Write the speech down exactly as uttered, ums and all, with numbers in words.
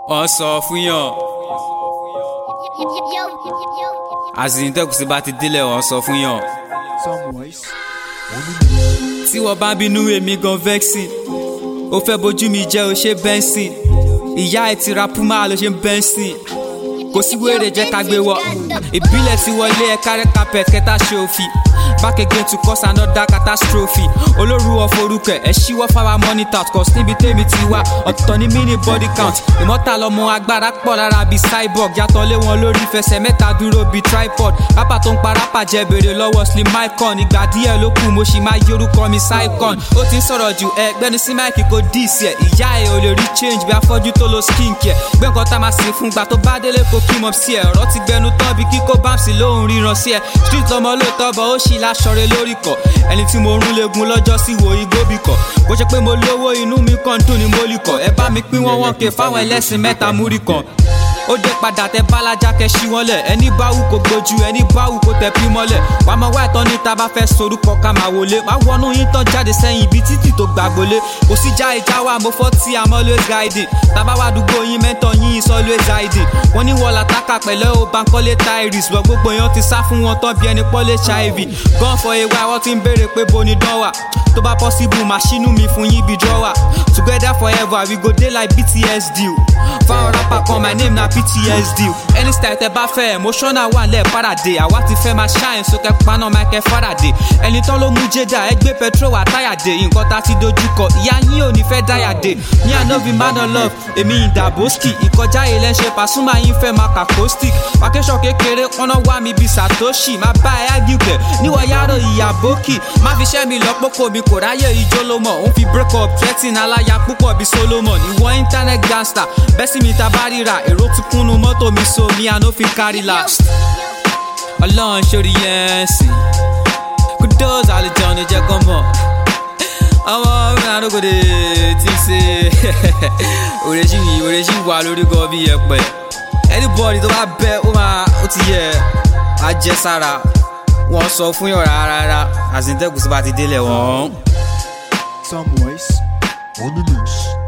wọ́n sọ fún yàn. àzìntẹ́kùsí bá ti délẹ̀ wọ́n sọ fún yàn. tí wọ́n bá bínú èmi gan vexing ó fẹ́ bójú mi jẹ́ ó ṣe bẹ́ńsìn ìyá ẹ̀ ti ra puma ló ṣe ń bẹ́ńsìn kò sí wéèrè jẹ́ ká gbé wọ ìbílẹ̀ tí wọlé ẹ̀ kárẹ́ carpet kẹta ṣe òfin back again to cause another catastrophe olóru ọ̀forúkẹ̀ ẹ̀ ṣíwọ́ fáwa monitor cause níbi tèmi ti wá ọ̀tọ̀ ní mini body count ìmọ̀ta lọmọ agbára pọ̀ lára bíi cyborg yàtọ̀ lé wọn lórí fẹsẹ̀ mẹ́ta dúró bíi tripod rápà tó ń pa rápà jẹ́ bèrè lọ́wọ́ slim icon ìgbà díẹ̀ ló kù mo ṣì máa yí orúkọ mi cycon ó ti ń sọ̀rọ̀ jù ẹ gbẹ́nu sí máìkì kò dì í sí ẹ̀ ìyá ẹ̀ ò lè rí change bí afọ́jú tó lo skin care gbé nǹkan tá máa sìn fún gbà tó bá délé kó kí mọ̀ sí ẹ̀ ọ̀rọ̀ ti gbẹnu tán bí kíkó bámsì lóhùn ríran sí ẹ̀ street lọmọ lóòótọ́ bọ̀ ó ṣì láṣọre lórí kọ̀ ẹni tí mo rún legun lọ́jọ́ sí wo igbóbi kọ̀ kó ṣe pé mo lówó inú mi kàn dùn ní mólì kọ̀ ẹ bá mi pín wọ́n wọ́n ké fáwọn ẹlẹ́sìn mẹ́ta múrí kan ó dé padà tẹ bálájà kẹ ṣí wọn lẹ ẹni báwù kò gbójú ẹni báwù kò tẹ pí mọ́lẹ̀ wàá mọ wá ìtàn níta bá fẹ́ sorúkọ ká máa wọlé má wọnú yín tán jáde sẹ́yìn ibi títì tó gbàgbólé kò sí já ìjà wa mo fọ́ tí i'm always guiding tábà wá dùgbò yín mẹ́tọ̀ yín is always hiding wọ́n ní wọ́n làtàkà pẹ̀lẹ́ ó Bankole Tyrese wọ́n gbogbo èèyàn ti sá fún wọn tán bí ẹni pọ́lé hiv gone for a while wọ́n ti ń béèrè pé bo ni dán wà tó bá possible màṣínú mi fún yín bí drawer together forever we go dey like B T S deal fáwọn rapper kan my name na P T S D any style tẹ bá fẹ́ emotional wà lẹ́ẹ̀ Faraday àwa ti fẹ́ máa shine sókè paná Michael Faraday ẹni tán ló mú jẹ́dá ẹgbẹ́ petrol àtàyàdé nǹkan tá a ti dojúkọ ìyá yín ò ní fẹ́ dáyàdé ní ànábì man of love èmi ìdàbòsky ìkọjá ilẹ̀ ṣe Pasuma yín fẹ́ máa kà caustic vacation kékeré pọ́nà wá mi bí Satoshi má bá ẹ ágìkẹ̀ níwọ̀ yàrá ìyàbókì má fi ṣẹ́ mi lọ́pọ̀kọ̀ mi kò ráyè ìjó ló mọ̀ òun fi break up threatening aláya púpọ̀ bí Solomon ìwọ internet gangster bẹ́sí mi ta bá ríra èrò ti kúnnú mọ́tò mi so mi I no fit carry last ọlọ́run ṣorí yẹn sìn kudos àlejò ní jẹ́ kọ́ mọ̀ ọmọ mi àdókòdè tí ṣe òrèjì òrèjì wà lórí gan bí ẹ̀pẹ̀ anybody tó bá bẹ́ ó máa ó ti yẹ àjẹsára wọ́n sọ fún yàn rárá àzìntẹ́kùsí bá ti délẹ̀ wọ́n. Some voice on the loose.